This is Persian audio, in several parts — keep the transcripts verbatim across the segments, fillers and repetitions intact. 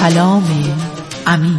کلام امیر.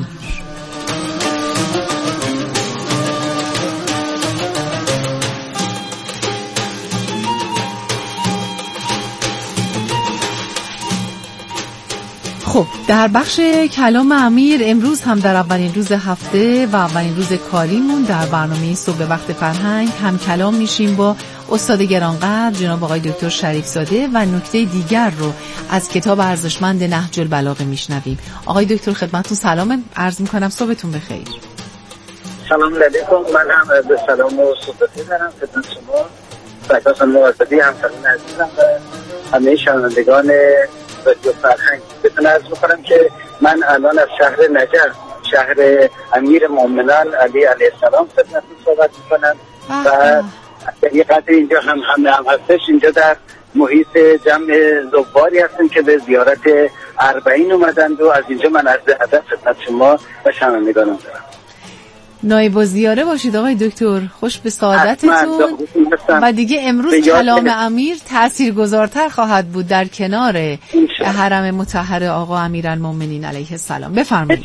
خب در بخش کلام امیر امروز هم در اولین روز هفته و اولین روز کاریمون در برنامه صبح وقت فرهنگ هم کلام میشیم با استاد گرانقدر جناب آقای دکتر شریف زاده و نکته دیگر رو از کتاب ارزشمند نهج البلاغه میشنویم. آقای دکتر خدمتتون سلام عرض میکنم، صبحتون بخیر. سلام علیکم. من هم به سلام و صحبتی دارم خدمت شما و موازدی همسران عزیزم و همه شنوندگان رادیو فرهنگ. بهتون عرض میکنم که من الان از شهر نجف، شهر امیر مومنان علی علیه السلام خدمتتون صحبت میکنم و یه قدر اینجا هم همه هم هستش. اینجا در محیط جمع زواری هستیم که به زیارت اربعین اومدند و از اینجا من عرض ادب خدمت شما و شنوندگانم دارم. نایب الزیاره باشید آقای دکتر، خوش به سعادتتون. و دیگه امروز کلام امیر تاثیرگذارتر خواهد بود در کنار حرم مطهر آقا امیرالمومنین علیه السلام. بفرمایید.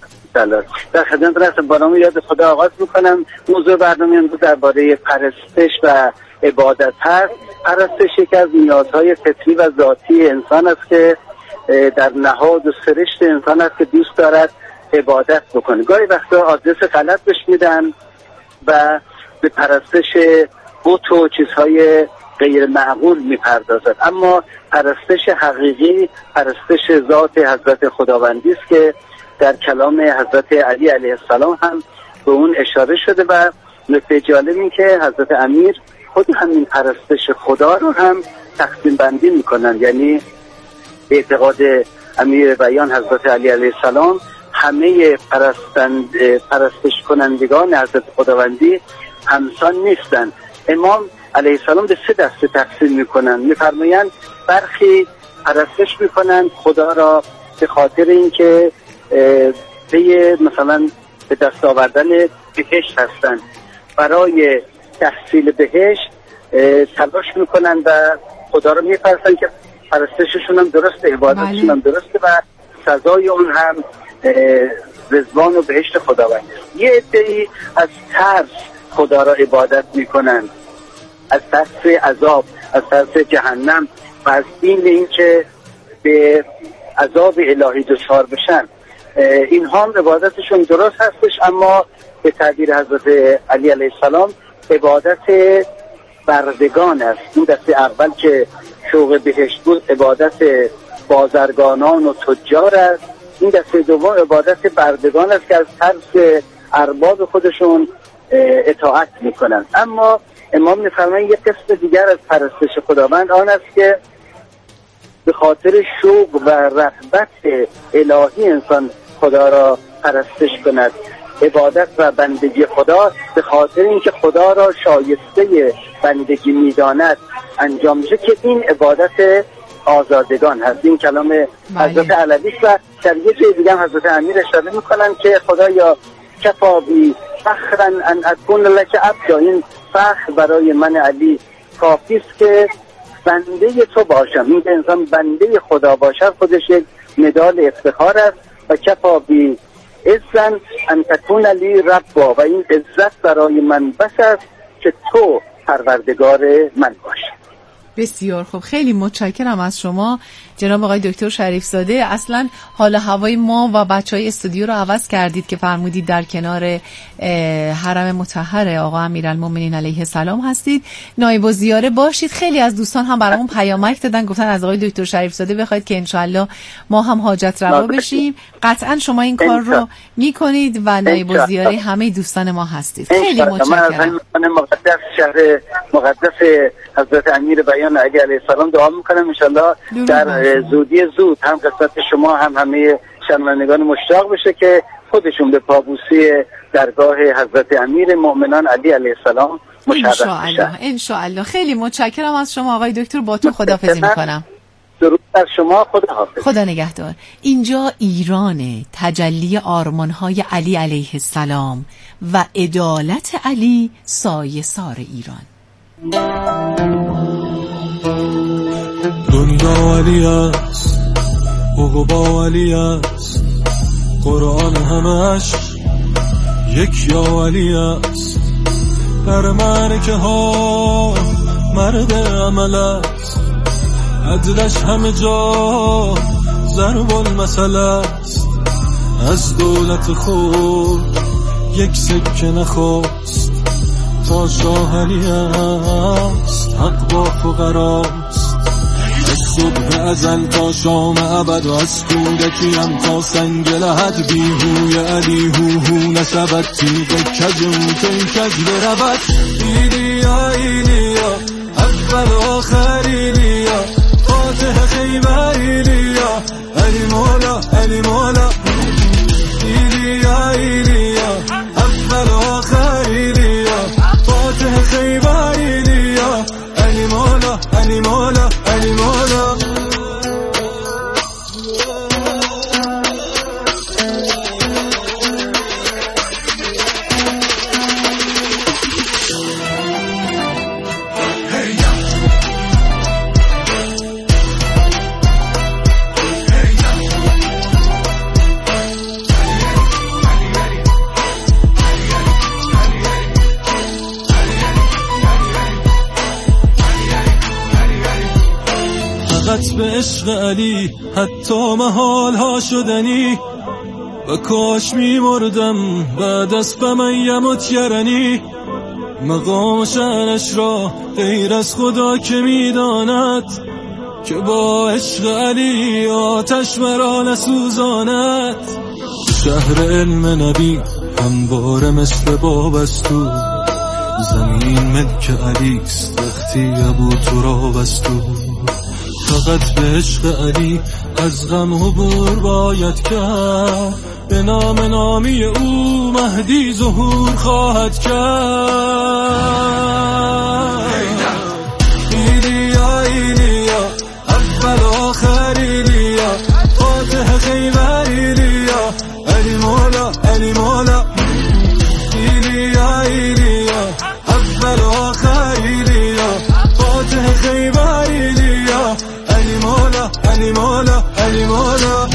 در خدمت هستم. برنامه یاد خدا آغاز میکنم. موضوع برنامه امروز درباره پرستش و عبادت هست. پرستش یکی از نیازهای فطری و ذاتی انسان است که در نهاد و سرشت انسان است که دوست دارد عبادت بکنه. گاهی وقتا آدرس غلط بهش میدن و به پرستش بت و چیزهای غیر معقول میپردازد، اما پرستش حقیقی پرستش ذات حضرت خداوندی است که در کلام حضرت علی علیه السلام هم به اون اشاره شده. و نکته جالب این که حضرت امیر خود همین پرستش خدا رو هم تقسیم بندی میکنن، یعنی اعتقاد امیر بیان حضرت علی علیه السلام همه پرستند پرستش کنندگان حضرت خداوندی همسان نیستن. امام علیه السلام به سه دسته تقسیم میکنن. میفرمایند برخی پرستش میکنن خدا را به خاطر اینکه به مثلا به دست آوردن بهشت هستن، برای تحصیل بهشت تلاش میکنن و خدا را میپرستن که پرستششون هم درسته، عبادتشون هم درسته و سزای اون هم رضوان و بهشت خداوند. یه عده‌ای از ترس خدا را عبادت میکنن، از ترس عذاب، از ترس جهنم و از این اینکه به عذاب الهی دچار بشن. اینها هم عبادتشون درست هستش، اما به تعبیر حضرت علی علیه السلام عبادت بردگان است. این دسته اول که شوق بهشت بود عبادت بازرگانان و تجار است. این دسته دوم عبادت بردگان است که از ترس ارباب خودشون اطاعت میکنند. اما امام میفرمایند یک قسم دیگر از پرستش خداوند آن است که به خاطر شوق و رغبت الهی انسان خدا را پرستش کند. عبادت و بندگی خدا به خاطر اینکه خدا را شایسته بندگی میداند انجام میشه که این عبادت آزادگان هست. این کلام حضرت علوی و در یه جای دیگه هم حضرت امیر اشاره میکنن که خدایا کفا بی فخرا ان اکون لک عبدا، این فخر برای من علی کافی است که بنده تو باشم. این که انسان بنده خدا باشد خودش یک مدال افتخار است. و کفا بی عزا ان تکون لی ربا، و این عزت برای من بس است که تو پروردگار من باشی. بسیار خوب، خیلی متشکرم از شما جناب آقای دکتر شریف زاده. اصلا حال هوای ما و بچهای استودیو رو عوض کردید که فرمودید در کنار حرم مطهر آقا امیرالمومنین علیه السلام هستید. نایب الزیاره باشید. خیلی از دوستان هم برامون پیامک دادن، گفتن از آقای دکتر شریف زاده بخواید که انشالله ما هم حاجت روا بشیم. قطعا شما این کار رو میکنید و نایب الزیاره همه دوستان ما هستید. خیلی متشکرم. من مقدس شهر مقدس حضرت امیر بیان علی علیه السلام دعا میکنم انشالله در زودی زود هم قسمت شما هم همه شنوندگان مشتاق بشه که خودشون به پابوسی درگاه حضرت امیر مؤمنان علی علیه السلام مشرف بشن. ان شاء الله. خیلی متشکرم از شما آقای دکتر. با تو خداحافظی میکنم. درود بر شما. خدا حافظ. خدا نگهدار. اینجا ایرانه، تجلی آرمان‌های علی علیه السلام و عدالت علی سایه سار ایران. دنیا علی است، عقبا علی است، قرآن همش یک یا علی است، در معرکه ها مرد عمل است، عدلش همه جا ضرب المثل است، از دولت خود یک سکه نخواست، تا شاه علی است حق با فقراست، از صبح ازل تا شام ابد و از کودکیم تا سنگ لحد، بیهوی علی هو هو نسبت، تیغ کجون تن کج برود، ایلیا ایلیا اول آخر ایلیا، فاتح خیبر ایلیا، علی مولا علی مولا، ایلیا ایلیا اول آخر ایلیا، فاتح خیبر ایلیا، علی مولا علی مولا علی مولا. فقط به عشق علی حتی محال ها شدنی، و کاش می مردم بعد از فمن یمت یرنی، مقام شأنش را غیر از خدا که می داند، که با عشق علی آتش مرا نسوزاند، شهر علم نبی همواره مثل بابستو، زمین ملک علیست وقتی ابو تراب استو، فقط به عشق علی از غم عبور باید کرد، به نام نامی او مهدی ظهور خواهد کرد، ایلیا ایلیا اول آخر ایلیا، فاتح خیبر ایلیا، علی مولا علی مولا، ایلیا ایلیا اول آخر ایلیا، فاتح خیبر ایلیا، علی مولا علی مولا علی مولا.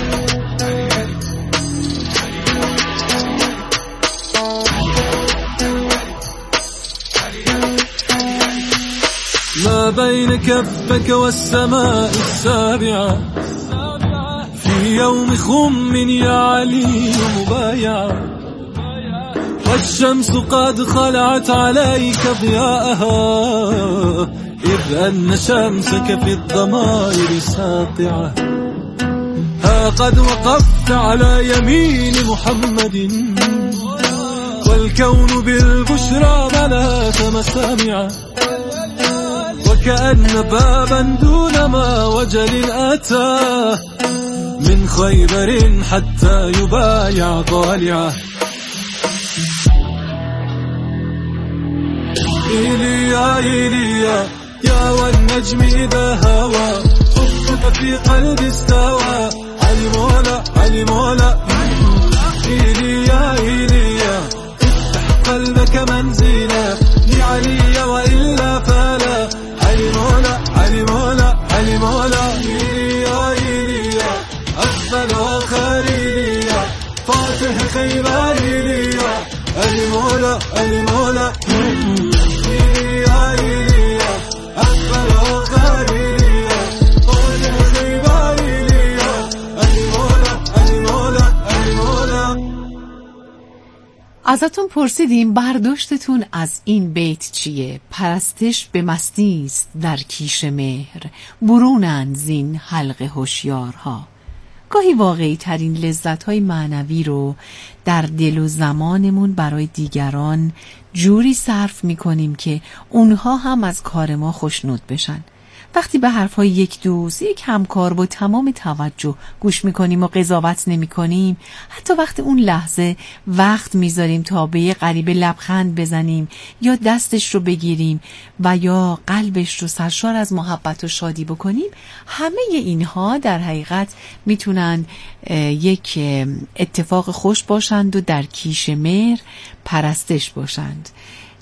ما بين كفك والسماء السابعة، في يوم خم يا علي مبايعة، والشمس قد خلعت عليك ضياءها، إذ أن شمسك في الضمائر ساطعة، ها قد وقفت على يمين محمد، والكون بالبشرى ملأت مسامعه، وكأن بابا دون ما وجل أتى، من خيبر حتى يبايع طالعه، إيليا إيليا يا والنجم إذا هوى، حبك في قلبي استوى، علي مولا علي مولا، إيليا إيليا افتح قلبك منزلا لعلي وإلا فلا، علي مولا علي مولا علي مولا، إيليا إيليا أفضل آخر إيليا، فاتح خيبر إيليا، علي مولا علي مولا، إيليا إيليا أفضل آخر إيليا، فاتح خيبر إيليا، علي مولا علي مولا علي مولا. ازتون پرسیدیم برداشتتون از این بیت چیه؟ پرستش به مستی است در کیش مهر، برونند زین حلق هوشیارها. گاهی واقعی ترین لذت های معنوی رو در دل و زمانمون برای دیگران جوری صرف می کنیم که اونها هم از کار ما خوشنود بشن. وقتی به حرفهای یک دوست، یک همکار با تمام توجه گوش میکنیم و قضاوت نمیکنیم، حتی وقتی اون لحظه وقت میذاریم تا به یه غریبه لبخند بزنیم یا دستش رو بگیریم و یا قلبش رو سرشار از محبت و شادی بکنیم، همه اینها در حقیقت میتونن یک اتفاق خوش باشند و در کیش مهر پرستش باشند.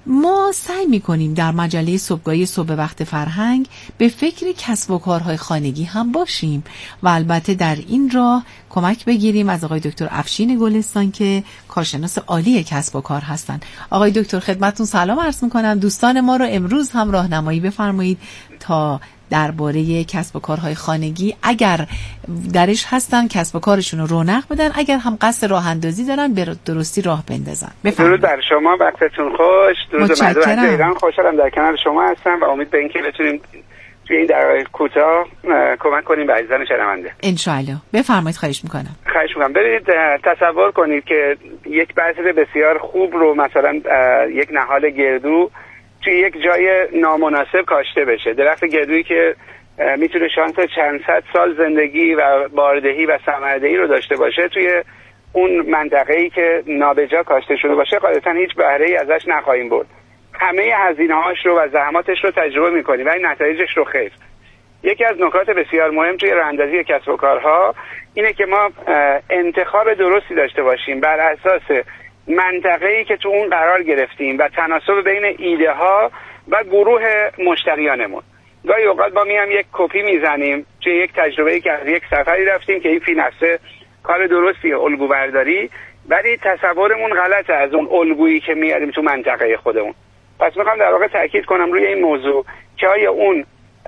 ما سعی میکنیم در مجله صبحگاهی صبح وقت فرهنگ به فکر کسب و کارهای خانگی هم باشیم و البته در این راه کمک بگیریم از آقای دکتر افشین گلستان که کارشناس عالی کسب و کار هستند. آقای دکتر خدمتتون سلام عرض میکنم. دوستان ما رو امروز هم راهنمایی بفرمایید تا درباره کسب و کارهای خانگی اگر درش هستن کسب و کارشون رو رونق بدن، اگر هم قصد راه اندازی دارن به درستی راه بندازن. درود بر شما، وقتتون خوش. درود مردم از ایران، خوشحالم در کنار شما هستم و امید به اینکه بتونیم توی این دقایق کوتاه کمک کنیم به عزیزان شنونده. ان شاء الله. بفرمایید. خواهش میکنم. خواهش میکنم. ببینید تصور کنید که یک بذر بسیار خوب رو مثلا یک نهال گردو توی یک جای نامناسب کاشته بشه. درخت گردویی که میتونه شانس چند صد سال زندگی و باردهی و ثمردهی رو داشته باشه، توی اون منطقه‌ای که نابجا کاشته شده باشه قاعدتاً هیچ بهره‌ای ازش نخواهیم برد. همه هزینه‌هاش رو و زحماتش رو تجربه می‌کنیم ولی نتایجش رو خیر. یکی از نکات بسیار مهم توی راه‌اندازی کسب و کارها اینه که ما انتخاب درستی داشته باشیم بر اساس منطقه‌ای که تو اون قرار گرفتیم و تناسب بین ایده ها و گروه مشتریانمون. گاهی اوقات ما میام یک کپی میزنیم توی یک تجربه‌ای که از یک سفری رفتیم که این فی نفسه کار درستیه، الگو برداری، ولی تصورمون غلطه از اون الگویی که میاریم تو منطقه خودمون. پس میخوام در واقع تاکید کنم روی این موضوع که آیا اون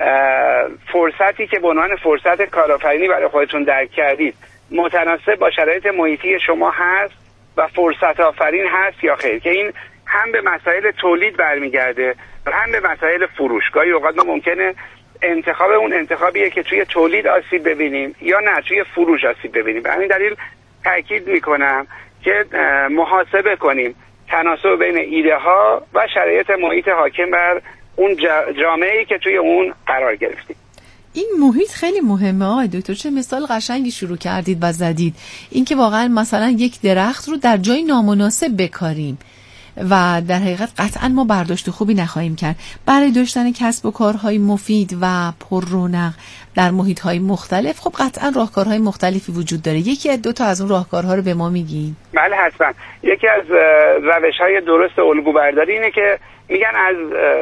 فرصتی که به عنوان فرصت کارآفرینی برای خودتون درک کردید متناسب با شرایط محیطی شما هست و فرصت آفرین هست یا خیر، که این هم به مسائل تولید برمیگرده و هم به مسائل فروش. گاهی اوقات ما ممکنه انتخاب اون انتخابیه که توی تولید آسیب ببینیم یا نه توی فروش آسیب ببینیم. به همین دلیل تاکید میکنم که محاسبه کنیم تناسب بین ایده ها و شرایط محیط حاکم بر اون جامعه‌ای که توی اون قرار گرفتیم. این محیط خیلی مهمه آقای دکتر. چه مثال قشنگی شروع کردید و زدید، این که واقعا مثلا یک درخت رو در جای نامناسب بکاریم و در حقیقت قطعا ما برداشت خوبی نخواهیم کرد. برای داشتن کسب و کارهای مفید و پر رونق در محیط‌های مختلف خب قطعا راهکارهای مختلفی وجود داره. یکی از دو تا از اون راهکارها رو به ما میگین؟ بله حتما. یکی از روش‌های درست الگو برداری اینه که میگن از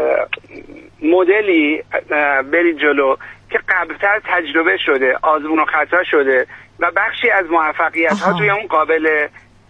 مدلی برید جلو که قبلتر تجربه شده، آزمون و خطا شده و بخشی از موفقیت‌ها توی اون قابل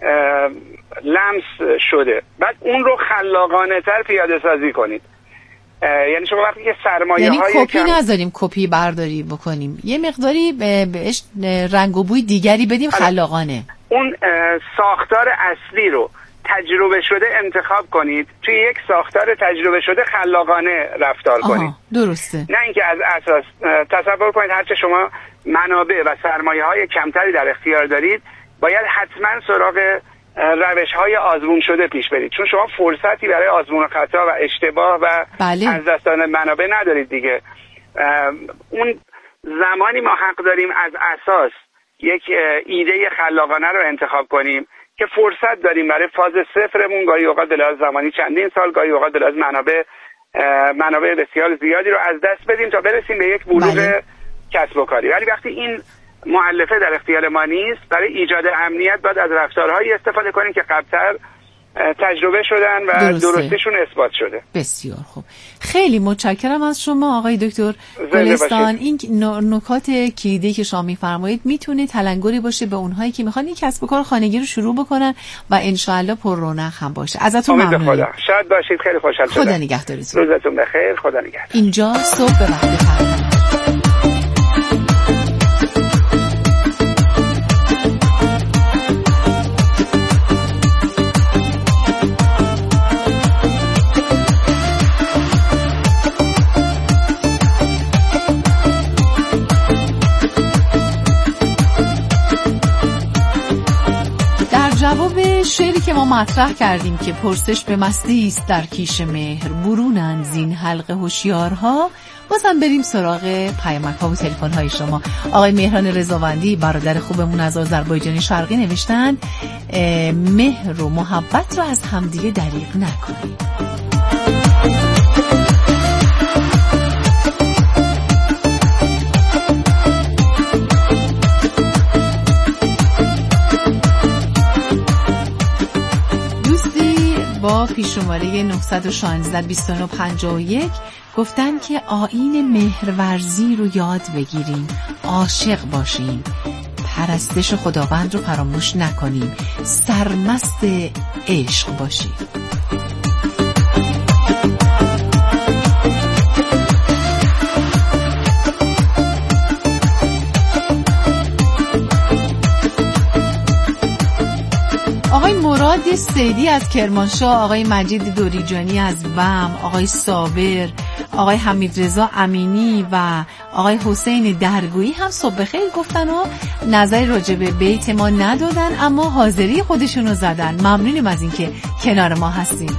لمس شده، بعد اون رو خلاقانه تر پیاده سازی کنید. یعنی شما وقتی که سرمایه یعنی های کپی کم... نذاریم کپی برداری بکنیم، یه مقداری بهش رنگ و بوی دیگری بدیم خلاقانه. اون ساختار اصلی رو تجربه شده انتخاب کنید، توی یک ساختار تجربه شده خلاقانه رفتار کنید. درسته. نه اینکه از اساس تصور کنید هرچه شما منابع و سرمایه های کمتری در اختیار دارید باید حتما سراغ روش های آزمون شده پیش برید، چون شما فرصتی برای آزمون و خطا و اشتباه و بله. از دست دادن منابع ندارید دیگه. اون زمانی ما حق داریم از اساس یک ایده خلاقانه رو انتخاب کنیم که فرصت داریم برای فاز صفرمون، گاهی اوقات به لحاظ زمانی چندین سال، گاهی اوقات به لحاظ منابع منابع بسیار زیادی رو از دست بدیم تا برسیم به یک بلوغ بله. کسب و کاری. ولی وقتی این مؤلفه در اختیار ما نیست، برای ایجاد امنیت باید از رفتارهایی استفاده کنیم که قبلتر تجربه شدن و درسته. درستشون اثبات شده. بسیار خوب. خیلی متشکرم از شما آقای دکتر گلستان. این نکات کلیدی که شما میفرمایید میتونه تلنگری باشه به اونهایی که میخوان این کسب و کار خانگی رو شروع بکنن و انشالله پر رونق هم باشه. ازتون ممنونم. خدا شاد باشید. خیلی خوشحال شدم. خدا نگهدارتون. روزتون بخیر. خدا نگهدار. اینجا صبح به وقت فرهنگ. جواب شعری که ما مطرح کردیم که پرسش به مستی است در کیش مهر، برونند زین حلقه هوشیارها، بازم بریم سراغ پیامک‌ها و تلفن‌های شما. آقای مهران رضاوندی برادر خوبمون از آذربایجان شرقی نوشتن مهر و محبت رو از همدیگه دریغ نکنید. با پیش‌شماره نه یک شش بیست و نه پنجاه و یک گفتن که آیین مهرورزی رو یاد بگیریم، عاشق باشیم، پرستش خداوند رو فراموش نکنیم، سرمست عشق باشیم. آقای مراد سیدی از کرمانشاه، آقای مجید دوریجانی از وم، آقای صابر، آقای حمیدرضا امینی و آقای حسین درگویی هم صبح بخیر گفتن و نظری راجع به بیت ما ندادن اما حاضری خودشونو زدن. ممنونیم از اینکه کنار ما هستین.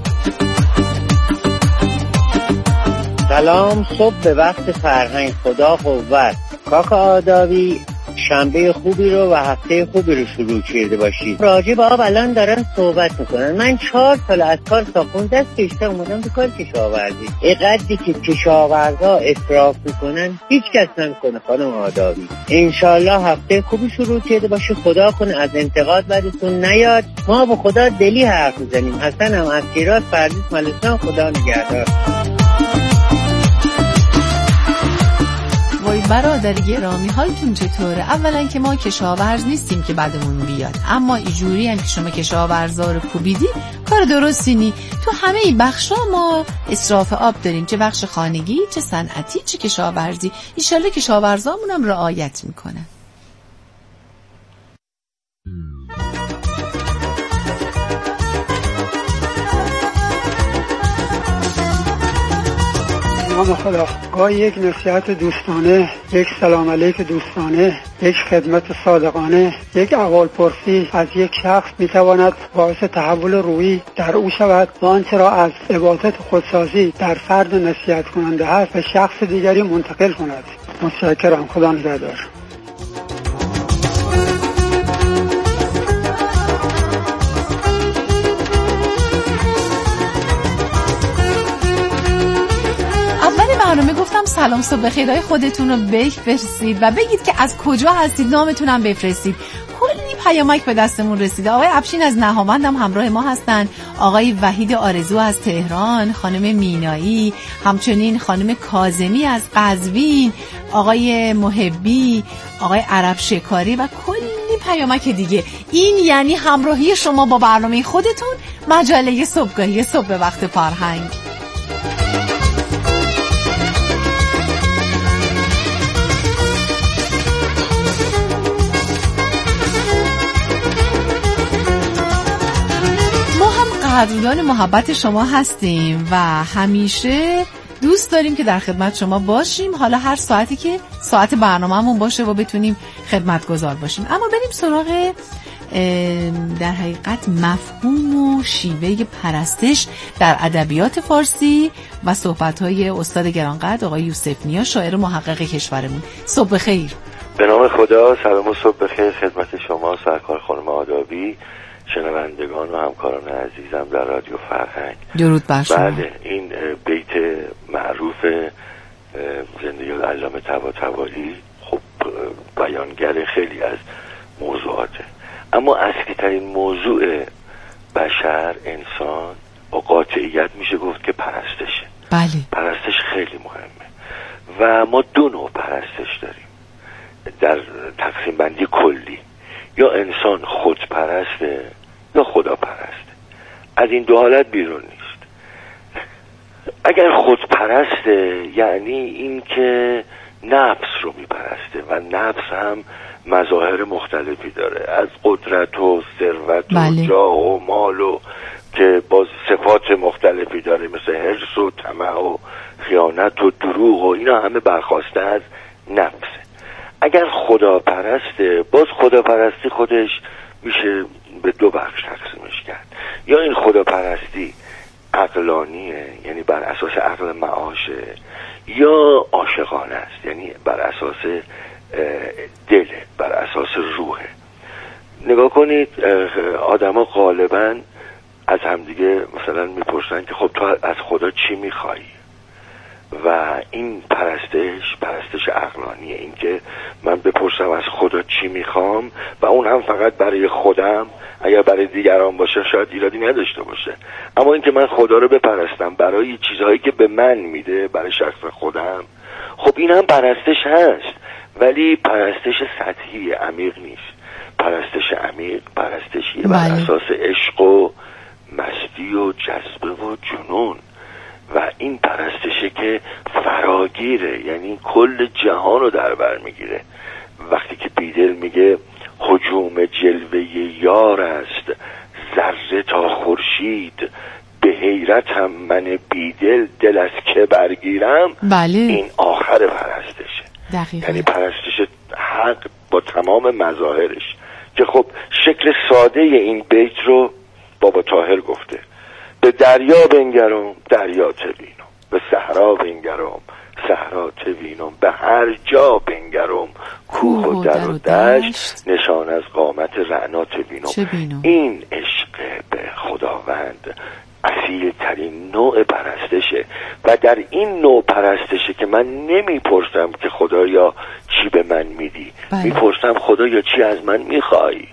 سلام، صبح به وقت فرهنگ، خدا قوت. کاکا آدابی، شنبه خوبی رو و هفته خوبی رو شروع کرده باشید. راجع به آب الان دارن صحبت میکنن. من چهار سال از کار ساخون دست کشته اومدم به کار کشاورزی. اینقدری که کشاورزا اصراف میکنن هیچ کس نمیکنه خانم آدابی. انشالله هفته خوبی شروع کرده باشه. خدا کنه از انتقاد بعدتون نیاد. ما با خدا دلی حرف میزنیم. حسن هم از شیراز، فردیس ملسان. خدا نگهدار. وای برادر گرامی، حالتون چطوره؟ اولا که ما کشاورز نیستیم که بعدمون بیاد، اما اینجوری هم که شما کشاورزا رو کوبیدی کار درستی نی. تو همه ای بخشا ما اسراف آب داریم، چه بخش خانگی، چه صنعتی، چه کشاورزی. ان شاءالله کشاورزامون هم رعایت میکنن. نام خدا. گاهی یک نصیحت دوستانه، یک سلام علیک دوستانه، یک خدمت صادقانه، یک احوال پرسی از یک شخص میتواند باعث تحول روحی در او شود و آنچه را از عبادت خودسازی در فرد نصیحت کننده هست به شخص دیگری منتقل کند. متشکرم. خدا نگهدار. برنامه گفتم سلام صبح بخیرهای خودتون رو بفرستید و بگید که از کجا هستید، نامتون هم بفرستید. کلی پیامک به دستمون رسیده. آقای افشین از نهاوند هم همراه ما هستن، آقای وحید آرزو از تهران، خانم مینایی، همچنین خانم کاظمی از قزوین، آقای محبی، آقای عرب شکاری و کلی پیامک دیگه. این یعنی همراهی شما با برنامه خودتون، مجله صبحگاهی صبح به وقت فرهنگ. قدردان محبت شما هستیم و همیشه دوست داریم که در خدمت شما باشیم، حالا هر ساعتی که ساعت برنامه‌مون باشه و بتونیم خدمتگزار باشیم. اما بریم سراغ در حقیقت مفهوم و شیوه پرستش در ادبیات فارسی و صحبت‌های استاد گرانقدر آقای یوسف نیا، شاعر محقق کشورمون. صبح بخیر. به نام خدا. سلام و صبح بخیر خدمت شما سرکار خانم آدابی، شنوندگان و همکاران عزیزم در رادیو فرهنگ. درود بر شما. بله، این بیت معروف زندگی علامه طباطبایی خب بیانگر خیلی از موضوعاته، اما اصلی ترین موضوع بشر، انسان، با قاطعیت میشه گفت که پرستشه. بله. پرستش خیلی مهمه و ما دو نوع پرستش داریم در تقسیم بندی کلی. یا انسان خودپرسته یا خدا پرسته. از این دو حالت بیرون نیست. اگر خودپرسته یعنی این که نفس رو میپرسته و نفس هم مظاهر مختلفی داره، از قدرت و ثروت و بله. جاه و مال و که باز صفات مختلفی داره، مثل حرص و طمع و خیانت و دروغ و اینا همه برخواسته از نفسه. اگر خدا پرسته، باز خدا پرستی خودش میشه به دو بخش تقسیمش کرد. یا این خدا پرستی عقلانیه، یعنی بر اساس عقل معاشه، یا عاشقانه است، یعنی بر اساس دله، بر اساس روحه. نگاه کنید آدما غالبا از همدیگه مثلا میپرسن که خب تو از خدا چی میخوایی؟ و این پرستش پرستش عقلانیه، این که من بپرسم از خدا چی میخوام و اون هم فقط برای خودم اگر برای دیگران باشه شاید ایرادی نداشته باشه، اما اینکه من خدا رو بپرستم برای چیزهایی که به من میده، برای شخص خودم، خب این هم پرستش هست، ولی پرستش سطحی عمیق نیست. پرستش عمیق پرستشیه بر اساس عشق و مستی و جذبه و جنون، و این پرستشه که فراگیره، یعنی کل جهان رو در بر میگیره. وقتی که بیدل میگه هجوم جلوه یار است ذره تا خورشید، به حیرتم من بیدل دل از که برگیرم. بله. این آخر پرستشه. دقیقا. یعنی پرستش حق با تمام مظاهرش، که خب شکل ساده این بیت رو بابا طاهر گفته: به دریا بنگرم دریا تبینم، به صحرا بنگرم صحرا تبینم، به هر جا بنگرم کوه و در و دشت، نشان از قامت رعنا تبینم. این عشق به خداوند اصیل ترین نوع پرستشه، و در این نوع پرستشه که من نمیپرسم که خدایا چی به من میدی، میپرسم خدایا چی از من میخوای،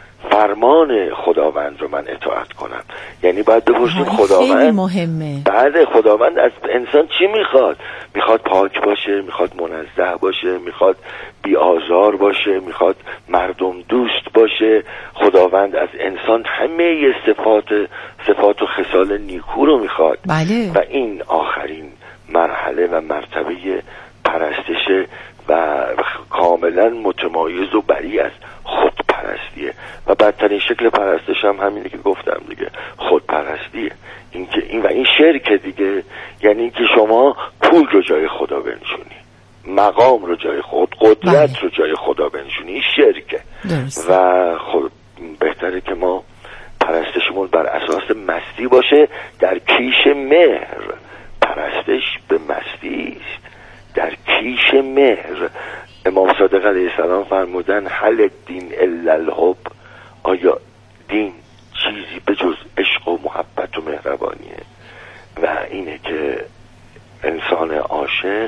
فرمان خداوند رو من اطاعت کنم. یعنی باید بپرسیم خداوند، خیلی مهمه. بعد خداوند از انسان چی میخواد؟ میخواد پاک باشه، میخواد منزه باشه، میخواد بی آزار باشه، میخواد مردم دوست باشه. خداوند از انسان همه صفات صفات و خصال نیکو رو میخواد. بله. و این آخرین مرحله و مرتبه پرستشه و کاملا متمایز و بری از خودپرستیه. و بدترین شکل پرستش هم همینه که گفتم دیگه، خودپرستیه. این که این و این شرک دیگه، یعنی اینکه شما پول رو جای خدا بنشونی، مقام رو جای خود، قدرت بله. رو جای خدا بنشونی، این شرکه. درست. و خب بهتره که ما پرستشمون بر اساس مستی باشه، در کیش مهر. پرستش به مستی است، در کیش مهر. امام صادق علیه السلام فرمودن هل دین الا الحب، آیا دین چیزی به جز عشق و محبت و مهربانیه؟ و اینه که انسان عاشق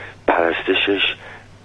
پرستشش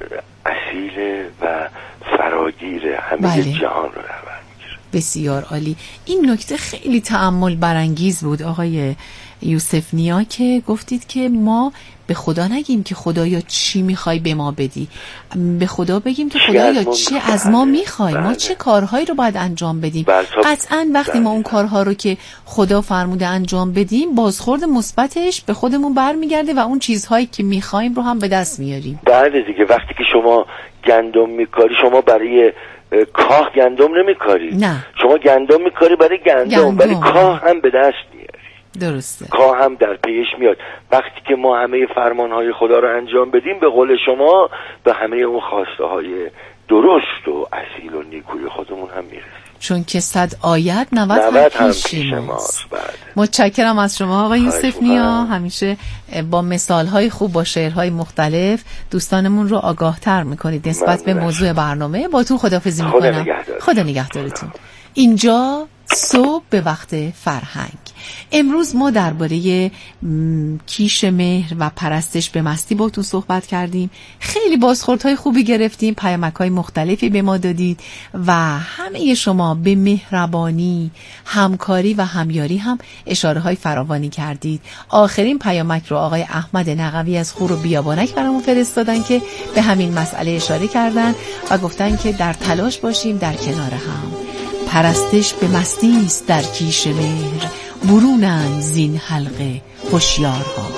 اصیله و فراگیره، همه بله. جهان رو در بر میگیره. بسیار عالی. این نکته خیلی تأمل برانگیز بود آقای یوسف نیا که گفتید که ما به خدا نگیم که خدایا چی میخوای به ما بدی، به خدا بگیم که خدایا چی از ما میخوای، ما چه کارهایی رو باید انجام بدیم. قطعاً وقتی ما اون کارها رو که خدا فرموده انجام بدیم، بازخورد مثبتش به خودمون برمیگرده و اون چیزهایی که میخوایم رو هم به دست میاریم. بله دیگه. وقتی که شما گندم میکاری، شما برای کاه گندم نمیکاری، نه، شما گندم میکاری برای گندم، ولی کاه هم به دست میاری. درسته. کاه هم در پیش میاد. وقتی که ما همه فرمانهای خدا رو انجام بدیم، به قول شما به همه اون خواسته های درست و اصیل و نیکوی خودمون هم میرسیم. چون که صد آیت نود هم پیش ماست. متشکرم از شما آقای یوسف نیا. همیشه با مثالهای خوب، با شعرهای مختلف دوستانمون رو آگاه تر میکنید نسبت به موضوع برنامه. با تو خداحافظی میکنم. خدا نگهدارتون. اینجا صبح به وقت فرهنگ. امروز ما درباره کیش مهر و پرستش به مستی با تو صحبت کردیم. خیلی بازخوردهای خوبی گرفتیم، پیامک‌های مختلفی به ما دادید و همه شما به مهربانی، همکاری و همیاری هم اشاره‌های فراوانی کردید. آخرین پیامک رو آقای احمد نقوی از خور و بیابانک برامون فرستادن که به همین مسئله اشاره کردن و گفتن که در تلاش باشیم در کنار هم. پرستش به مستی است در کیش مهر، برونند زین حلقه هوشیارها.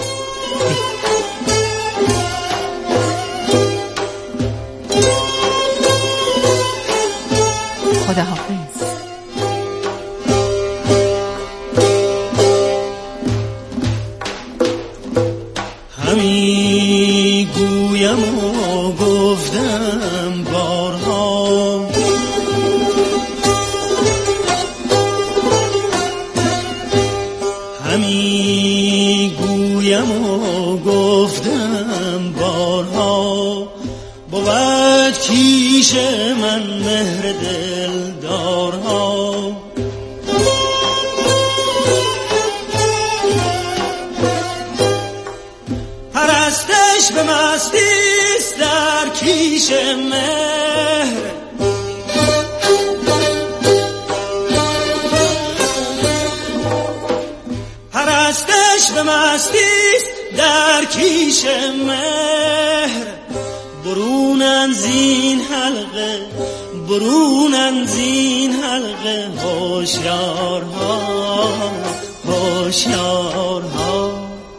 خدا حافظ. همی گویم و گفتم بارها، همی گویم و گفتم بارها، بود کیش من مهر دلدارها. پرستش به مستیست در کیش مهر، پرستش به مستیست در کیش مهر، برونن زین حلقه برونن زین حلقه هوشیارها هوشیارها.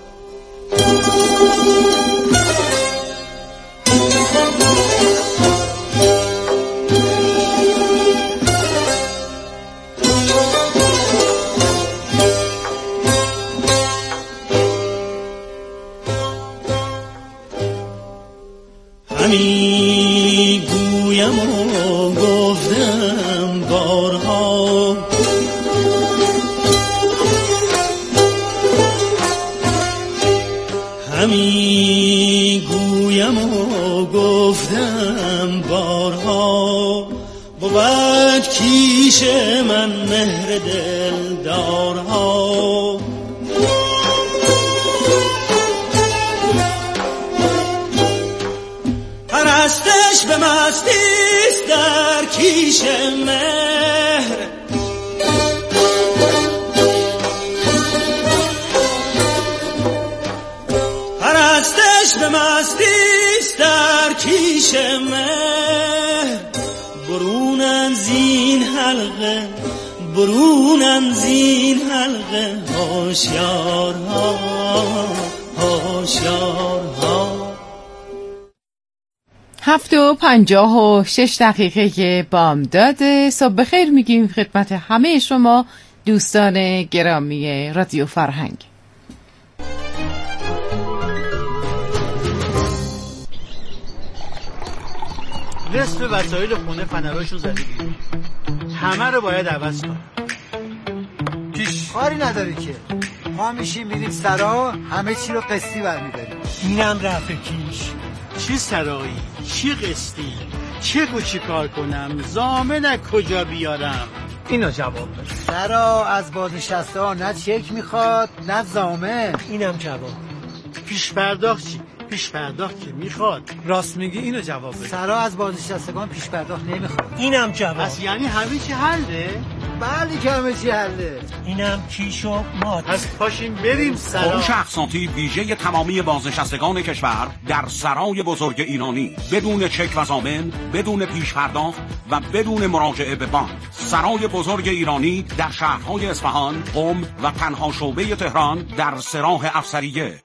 همی گویم و گفتم بارها، همی گویم و گفتم بارها، بود کیش من مهر دلدارها. پرستش به مستیست در کیش مهر، پرستش به مستیست در کیش مهر، برونن زین حلقه برونن زین حلقه هوشیارها هوشیارها. هفت و پنجاه و شش دقیقه که بامداد. صبح بخیر میگیم خدمت همه شما دوستان گرامی رادیو فرهنگ. نصف وسایل خونه فنراشو زده بیرون، همه رو باید عوض کنم. پیش کاری نداری که ما میشیم میریم سرا، همه چی رو قسطی برمیداریم. اینم رفع کیش. چی سرایی؟ چی قسطی؟ چه چی کار کنم؟ ضامن کجا بیارم؟ اینو جواب بده. سرا از بازنشسته ها نه چک میخواد نه ضامن. اینم جواب. پیش پرداخت چی؟ پیش پرداخت که میخواد. راست میگی، اینو جواب بده. سرا از بازنشستگان پیش پرداخت نمیخواد. اینم جواب. پس یعنی همه چی حله؟ بله که همه چی حله. اینم کیشو ماد. پس پاشیم بریم سرا. فروش اقساطی ویژه تمامی بازنشستگان کشور در سرای بزرگ ایرانی، بدون چک و ضامن، بدون پیش پرداخت و بدون مراجعه به بانک. سرای بزرگ ایرانی در شهرهای اصفهان، قم و تنها شعبه تهران در سراح افسریه.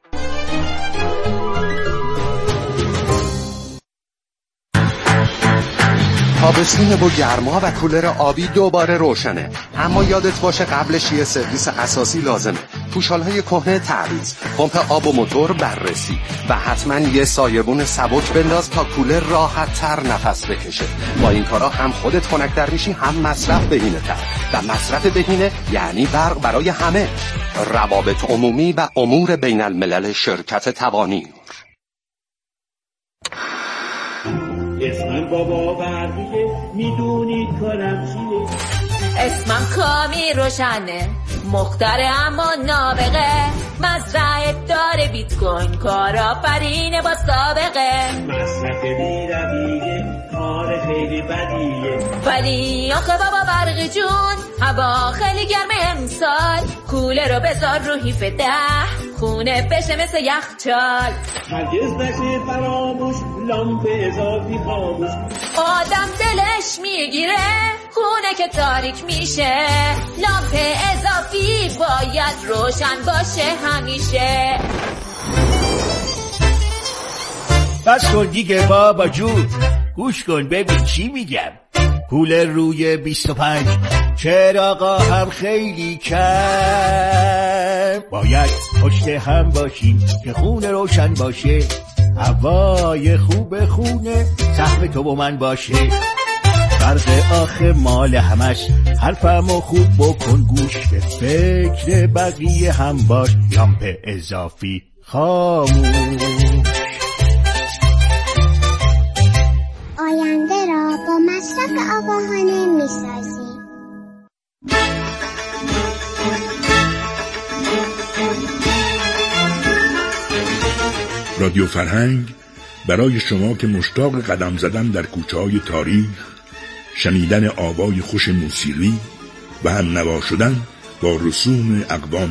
تابستون با گرما و کولر آبی دوباره روشنه، اما یادت باشه قبلش یه سرویس اساسی لازمه. پوشالهای کهنه تعویض، پمپ آب و موتور بررسی و حتما یه سایبون سبک بنداز تا کولر راحت تر نفس بکشه. با این کارا هم خودت خنک‌تر میشی، هم مصرف بهینه تر، و مصرف بهینه یعنی برق برای همه. روابط عمومی و امور بین الملل شرکت توانی. اسمم بابا برقیه، میدونید کارم چیه؟ اسمم کامی روشنه، مختره اما نابغه، مزرعه داره بیت کوین، کارآفرینه با سابقه. مصرف بی رویه، کار خیلی بدیه، ولی آخه بابا برقی جون هوا خیلی گرمه امسال، کوله رو بذار رو هیف ده، خونه بشه مثل یخچال. هرگز نشه فراموش، لامپ اضافی خاموش، آدم دلش میگیره خونه که تاریک میشه، لامپ اضافی باید روشن باشه همیشه. بس کن دیگه بابا جون، گوش کن ببین چی میگم. کولر روی بیست و پنج، چراغا هم خیلی کم، باید پشت هم باشیم که خونه روشن باشه، هوای خوب خونه سهم تو و من باشه. فرق آخه مال همش، حرفمو خوب بکن گوش، به فکر بقیه هم باش، لامپ اضافی خاموش. آینده را با مصرف آگاهانه می‌سازیم. رادیو فرهنگ برای شما که مشتاق قدم زدن در کوچه‌های تاریخ، شنیدن آوای خوش موسیقی و هم نوا شدن با رسوم اقوام